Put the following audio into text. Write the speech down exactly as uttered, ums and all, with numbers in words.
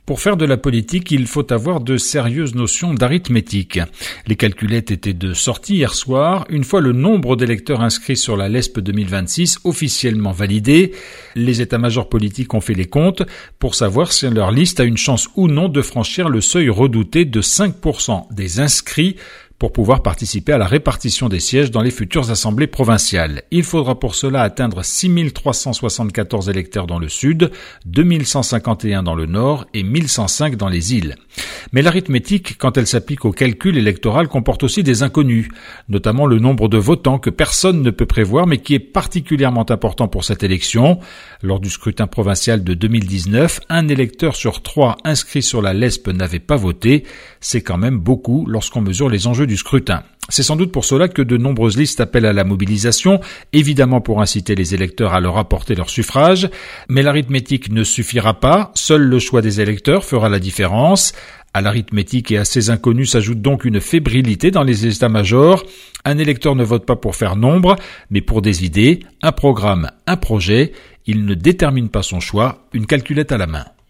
Pour faire de la politique, il faut avoir de sérieuses notions d'arithmétique. Les calculettes étaient de sortie hier soir. Une fois le nombre d'électeurs inscrits sur la LESP deux mille vingt-six officiellement validé, les états-majors politiques ont fait les comptes pour savoir si leur liste a une chance ou non de franchir le seuil redouté de cinq pour cent des inscrits pour pouvoir participer à la répartition des sièges dans les futures assemblées provinciales. Il faudra pour cela atteindre six mille trois cent soixante-quatorze électeurs dans le sud, deux mille cent cinquante et un dans le nord et mille cent cinq dans les îles. Mais l'arithmétique, quand elle s'applique au calcul électoral, comporte aussi des inconnus, notamment le nombre de votants que personne ne peut prévoir mais qui est particulièrement important pour cette élection. Lors du scrutin provincial de deux mille dix-neuf, un électeur sur trois inscrits sur la LESP n'avait pas voté. C'est quand même beaucoup lorsqu'on mesure les enjeux du scrutin. C'est sans doute pour cela que de nombreuses listes appellent à la mobilisation, évidemment pour inciter les électeurs à leur apporter leur suffrage, mais l'arithmétique ne suffira pas, seul le choix des électeurs fera la différence. À l'arithmétique et à ces inconnus s'ajoute donc une fébrilité dans les états-majors. Un électeur ne vote pas pour faire nombre, mais pour des idées, un programme, un projet. Il ne détermine pas son choix, une calculette à la main.